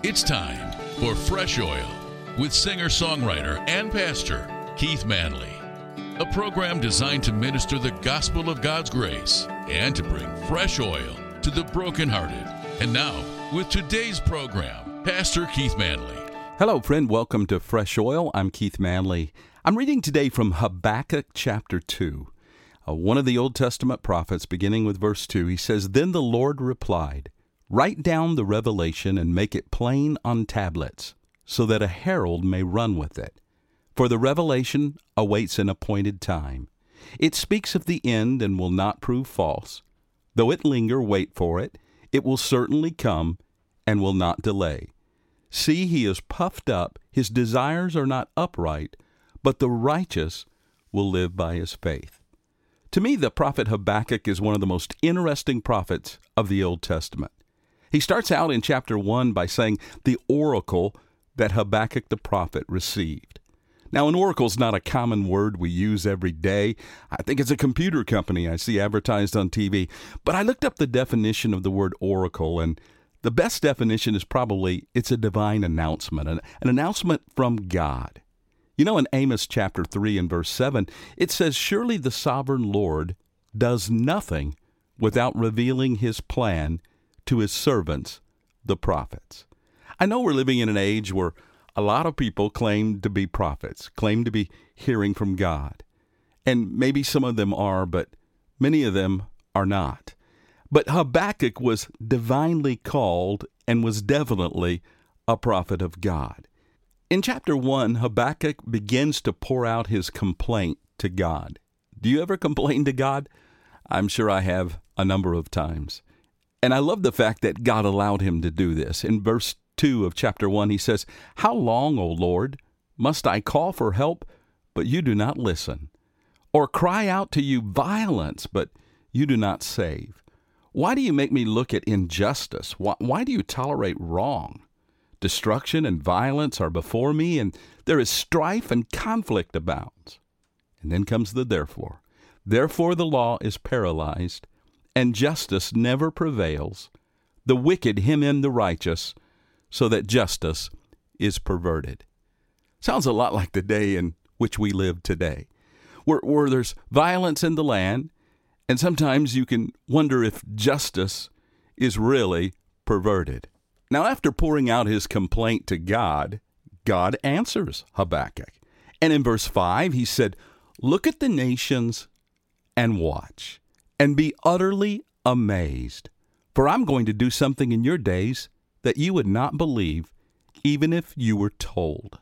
It's time for Fresh Oil with singer-songwriter and pastor Keith Manley, a program designed to minister the gospel of God's grace and to bring fresh oil to the brokenhearted. And now, with today's program, Pastor Keith Manley. Hello, friend. Welcome to Fresh Oil. I'm Keith Manley. I'm reading today from Habakkuk chapter 2. One of the Old Testament prophets, beginning with verse 2, he says, "Then the Lord replied, Write down the revelation and make it plain on tablets, so that a herald may run with it. For the revelation awaits an appointed time. It speaks of the end and will not prove false. Though it linger, wait for it. It will certainly come and will not delay. See, he is puffed up. His desires are not upright, but the righteous will live by his faith." To me, the prophet Habakkuk is one of the most interesting prophets of the Old Testament. He starts out in chapter 1 by saying the oracle that Habakkuk the prophet received. Now, an oracle is not a common word we use every day. I think it's a computer company I see advertised on TV. But I looked up the definition of the word oracle, and the best definition is probably it's a divine announcement, an announcement from God. You know, in Amos chapter 3 and verse 7, it says, "Surely the sovereign Lord does nothing without revealing his plan to his servants, the prophets." I know we're living in an age where a lot of people claim to be prophets, claim to be hearing from God. And maybe some of them are, but many of them are not. But Habakkuk was divinely called and was definitely a prophet of God. In chapter 1, Habakkuk begins to pour out his complaint to God. Do you ever complain to God? I'm sure I have a number of times. And I love the fact that God allowed him to do this. In verse 2 of chapter 1, he says, "How long, O Lord, must I call for help, but you do not listen? Or cry out to you violence, but you do not save? Why do you make me look at injustice? Why do you tolerate wrong? Destruction and violence are before me, and there is strife and conflict abounds." And then comes the therefore. "Therefore the law is paralyzed, and justice never prevails. The wicked hem in the righteous, so that justice is perverted." Sounds a lot like the day in which we live today, where there's violence in the land, and sometimes you can wonder if justice is really perverted. Now, after pouring out his complaint to God, God answers Habakkuk. And in verse 5, he said, "Look at the nations and watch, and be utterly amazed. For I'm going to do something in your days that you would not believe, even if you were told."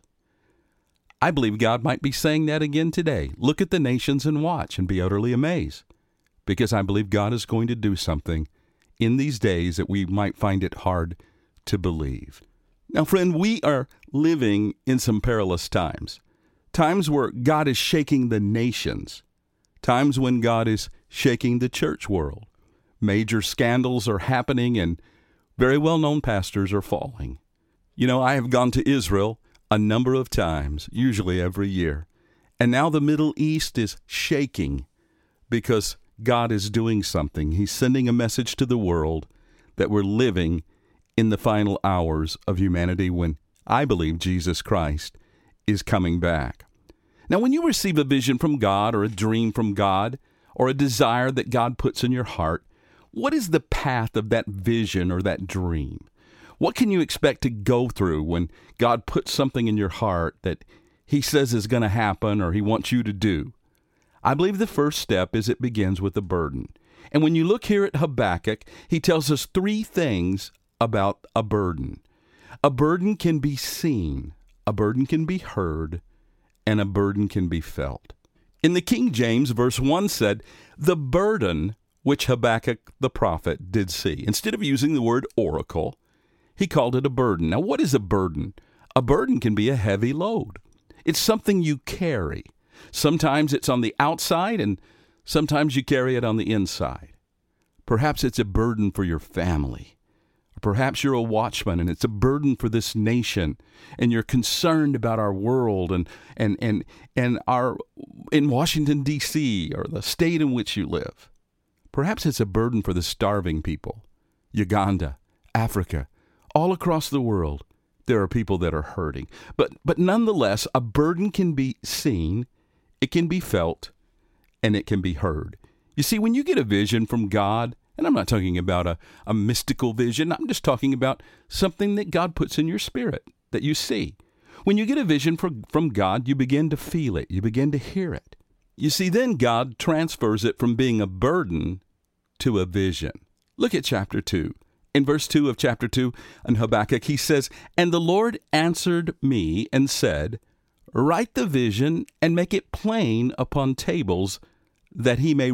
I believe God might be saying that again today. Look at the nations and watch, and be utterly amazed. Because I believe God is going to do something in these days that we might find it hard to believe. Now, friend, we are living in some perilous times. Times where God is shaking the nations. Times when God is shaking the church world. Major scandals are happening and very well-known pastors are falling. You know, I have gone to Israel a number of times, usually every year. And now the Middle East is shaking because God is doing something. He's sending a message to the world that we're living in the final hours of humanity when I believe Jesus Christ is coming back. Now, when you receive a vision from God or a dream from God or a desire that God puts in your heart, what is the path of that vision or that dream? What can you expect to go through when God puts something in your heart that he says is going to happen or he wants you to do? I believe the first step is it begins with a burden. And when you look here at Habakkuk, he tells us three things about a burden. A burden can be seen, a burden can be heard, and a burden can be felt. In the King James, verse 1 said, "The burden which Habakkuk the prophet did see." Instead of using the word oracle, he called it a burden. Now, what is a burden? A burden can be a heavy load. It's something you carry. Sometimes it's on the outside, and sometimes you carry it on the inside. Perhaps it's a burden for your family. Perhaps you're a watchman and it's a burden for this nation and you're concerned about our world and our in Washington, D.C. or the state in which you live. Perhaps it's a burden for the starving people, Uganda, Africa, All across the world, there are people that are hurting. But nonetheless, a burden can be seen, it can be felt, and it can be heard. You see, when you get a vision from God, and I'm not talking about a mystical vision, I'm just talking about something that God puts in your spirit that you see. When you get a vision from God, you begin to feel it, you begin to hear it. You see, then God transfers it from being a burden to a vision. Look at chapter 2. In verse 2 of chapter 2 in Habakkuk, he says, "And the Lord answered me and said, Write the vision and make it plain upon tables, that he may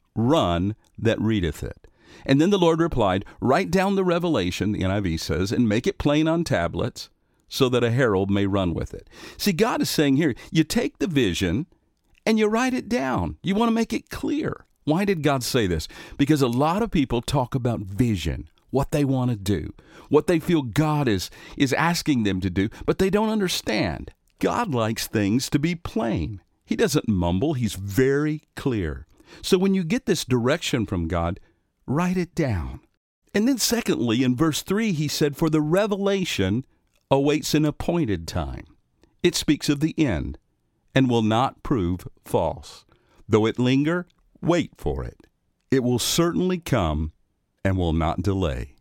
run that readeth it. And then the Lord replied, Write down the revelation," the NIV says, "and make it plain on tablets, so that a herald may run with it." See, God is saying here, you take the vision and you write it down. You want to make it clear. Why did God say this? Because a lot of people talk about vision, what they want to do, what they feel God is asking them to do, but they don't understand. God likes things to be plain. He doesn't mumble. He's very clear. So when you get this direction from God, write it down. And then secondly, in verse 3, he said, "For the revelation awaits an appointed time. It speaks of the end and will not prove false. Though it linger, wait for it. It will certainly come and will not delay."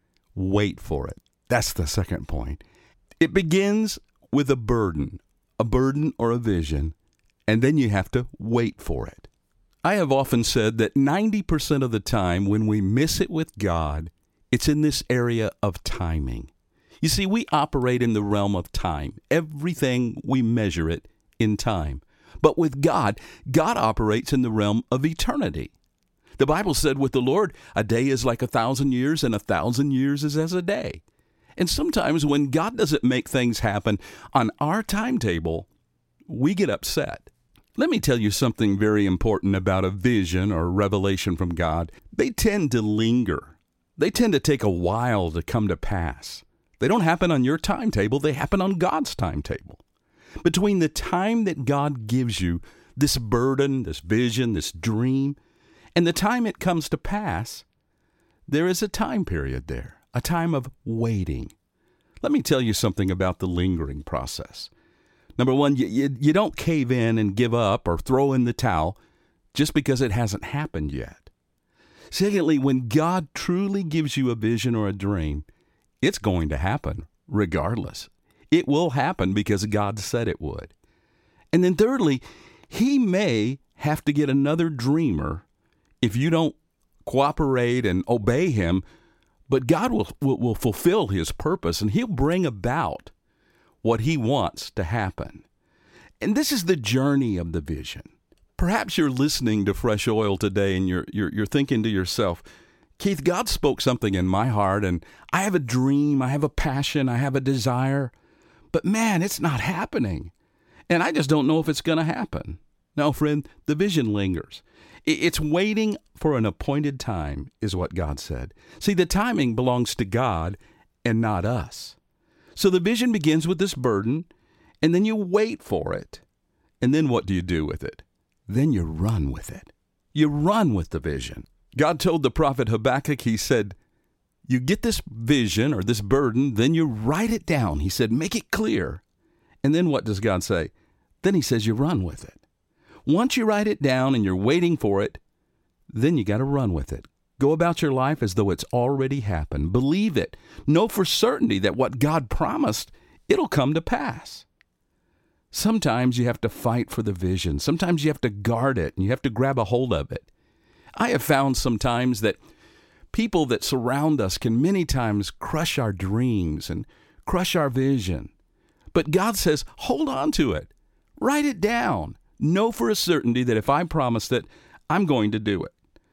Wait for it. That's the second point. It begins with a burden or a vision, and then you have to wait for it. I have often said that 90% of the time when we miss it with God, it's in this area of timing. You see, we operate in the realm of time. Everything, we measure it in time. But with God, God operates in the realm of eternity. The Bible said with the Lord, a day is like 1,000 years, and 1,000 years is as a day. And sometimes when God doesn't make things happen on our timetable, we get upset. Let me tell you something very important about a vision or revelation from God. They tend to linger. They tend to take a while to come to pass. They don't happen on your timetable. They happen on God's timetable. Between the time that God gives you this burden, this vision, this dream, and the time it comes to pass, there is a time period there, a time of waiting. Let me tell you something about the lingering process. Number one, you don't cave in and give up or throw in the towel just because it hasn't happened yet. Secondly, when God truly gives you a vision or a dream, it's going to happen regardless. It will happen because God said it would. And then thirdly, He may have to get another dreamer if you don't cooperate and obey Him, but God will fulfill His purpose, and He'll bring about what He wants to happen. And this is the journey of the vision. Perhaps you're listening to Fresh Oil today and you're thinking to yourself, Keith, God spoke something in my heart, and I have a dream, I have a passion, I have a desire, but man, it's not happening. And I just don't know if it's going to happen. No, friend, the vision lingers. It's waiting for an appointed time, is what God said. See, the timing belongs to God and not us. So the vision begins with this burden, and then you wait for it. And then what do you do with it? Then you run with it. You run with the vision. God told the prophet Habakkuk, He said, you get this vision or this burden, then you write it down. He said, make it clear. And then what does God say? Then He says you run with it. Once you write it down and you're waiting for it, then you got to run with it. Go about your life as though it's already happened. Believe it. Know for certainty that what God promised, it'll come to pass. Sometimes you have to fight for the vision. Sometimes you have to guard it and you have to grab a hold of it. I have found sometimes that people that surround us can many times crush our dreams and crush our vision. But God says, hold on to it. Write it down. Know for a certainty that if I promised it, I'm going to do it.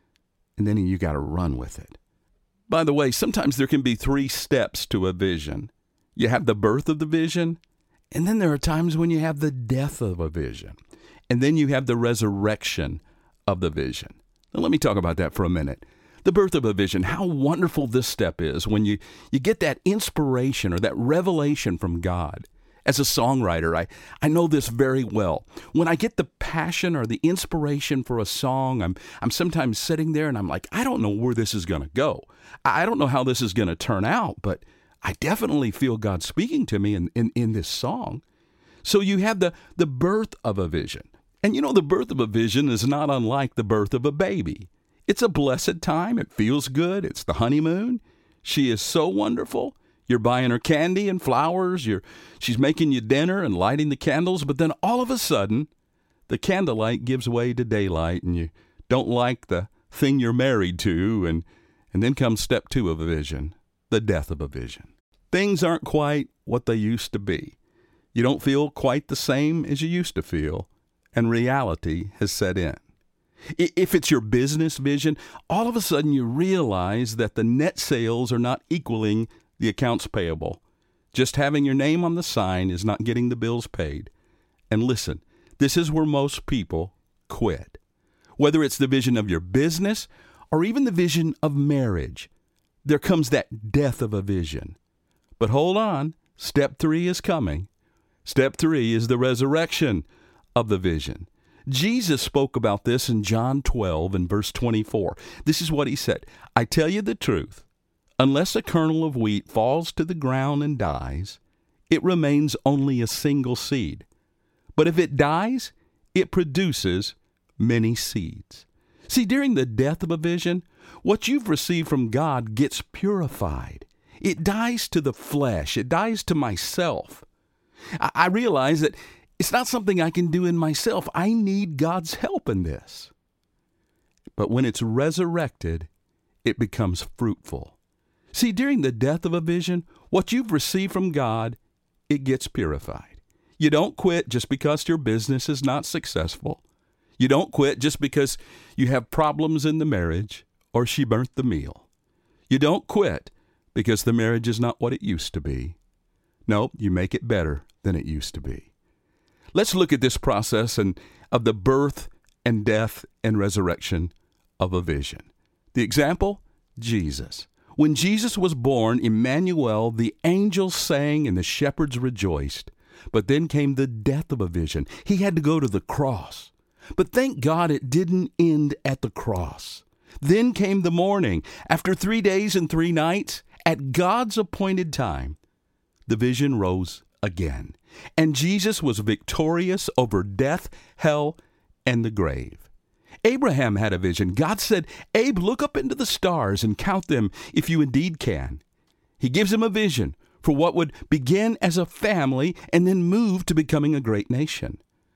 And then you got to run with it. By the way, sometimes there can be 3 steps to a vision. You have the birth of the vision, and then there are times when you have the death of a vision, and then you have the resurrection of the vision. Now, let me talk about that for a minute. The birth of a vision, how wonderful this step is when you get that inspiration or that revelation from God. As a songwriter, I know this very well. When I get the passion or the inspiration for a song, I'm sometimes sitting there and I'm like, I don't know where this is going to go. I don't know how this is going to turn out, but I definitely feel God speaking to me in this song. So you have the birth of a vision. And you know, the birth of a vision is not unlike the birth of a baby. It's a blessed time. It feels good. It's the honeymoon. She is so wonderful. You're buying her candy and flowers. She's making you dinner and lighting the candles. But then all of a sudden, the candlelight gives way to daylight, and you don't like the thing you're married to. And then comes step 2 of a vision, the death of a vision. Things aren't quite what they used to be. You don't feel quite the same as you used to feel, and reality has set in. If it's your business vision, all of a sudden you realize that the net sales are not equaling the accounts payable. Just having your name on the sign is not getting the bills paid. And listen, this is where most people quit. Whether it's the vision of your business or even the vision of marriage, there comes that death of a vision. But hold on, step 3 is coming. Step 3 is the resurrection of the vision. Jesus spoke about this in John 12 and verse 24. This is what he said. I tell you the truth, unless a kernel of wheat falls to the ground and dies, it remains only a single seed. But if it dies, it produces many seeds. See, during the death of a vision, what you've received from God gets purified. It dies to the flesh. It dies to myself. I realize that it's not something I can do in myself. I need God's help in this. But when it's resurrected, it becomes fruitful. See, during the death of a vision, what you've received from God, it gets purified. You don't quit just because your business is not successful. You don't quit just because you have problems in the marriage or she burnt the meal. You don't quit because the marriage is not what it used to be. No, you make it better than it used to be. Let's look at this process of the birth and death and resurrection of a vision. The example, Jesus. When Jesus was born, Emmanuel, the angels sang and the shepherds rejoiced. But then came the death of a vision. He had to go to the cross. But thank God it didn't end at the cross. Then came the morning. After 3 days and 3 nights, at God's appointed time, the vision rose again. And Jesus was victorious over death, hell, and the grave. Abraham had a vision. God said, Abe, look up into the stars and count them if you indeed can. He gives him a vision for what would begin as a family and then move to becoming a great nation.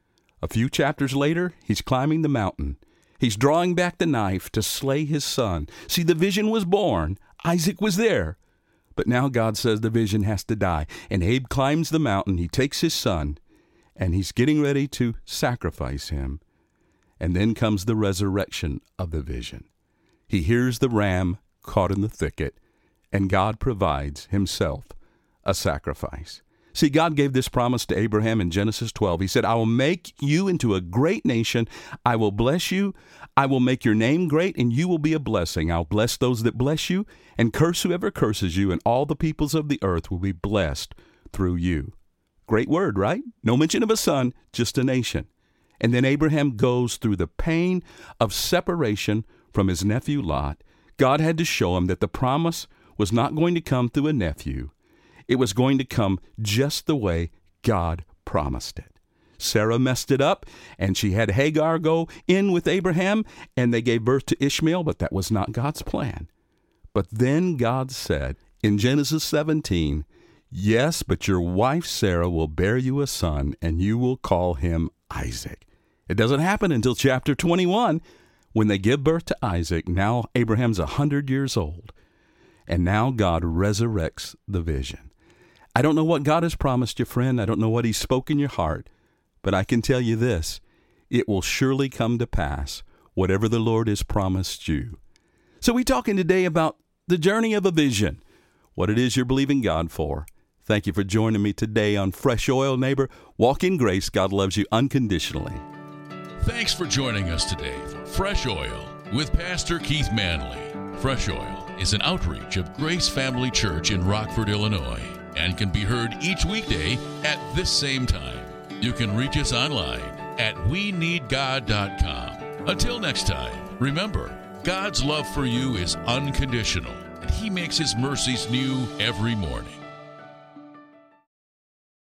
A few chapters later, he's climbing the mountain. He's drawing back the knife to slay his son. See, the vision was born. Isaac was there. But now God says the vision has to die. And Abe climbs the mountain. He takes his son, and he's getting ready to sacrifice him. And then comes the resurrection of the vision. He hears the ram caught in the thicket, and God provides himself a sacrifice. See, God gave this promise to Abraham in Genesis 12. He said, I will make you into a great nation. I will bless you. I will make your name great, and you will be a blessing. I'll bless those that bless you, and curse whoever curses you, and all the peoples of the earth will be blessed through you. Great word, right? No mention of a son, just a nation. And then Abraham goes through the pain of separation from his nephew Lot. God had to show him that the promise was not going to come through a nephew. It was going to come just the way God promised it. Sarah messed it up, and she had Hagar go in with Abraham, and they gave birth to Ishmael, but that was not God's plan. But then God said in Genesis 17, yes, but your wife Sarah will bear you a son, and you will call him Isaac. It doesn't happen until chapter 21, when they give birth to Isaac. Now Abraham's 100 years old, and now God resurrects the vision. I don't know what God has promised you, friend. I don't know what he's spoken in your heart, but I can tell you this, it will surely come to pass, whatever the Lord has promised you. So we're talking today about the journey of a vision, what it is you're believing God for. Thank you for joining me today on Fresh Oil, neighbor. Walk in grace. God loves you unconditionally. Thanks for joining us today for Fresh Oil with Pastor Keith Manley. Fresh Oil is an outreach of Grace Family Church in Rockford, Illinois, and can be heard each weekday at this same time. You can reach us online at weneedgod.com. Until next time, remember, God's love for you is unconditional, and He He makes His mercies new every morning.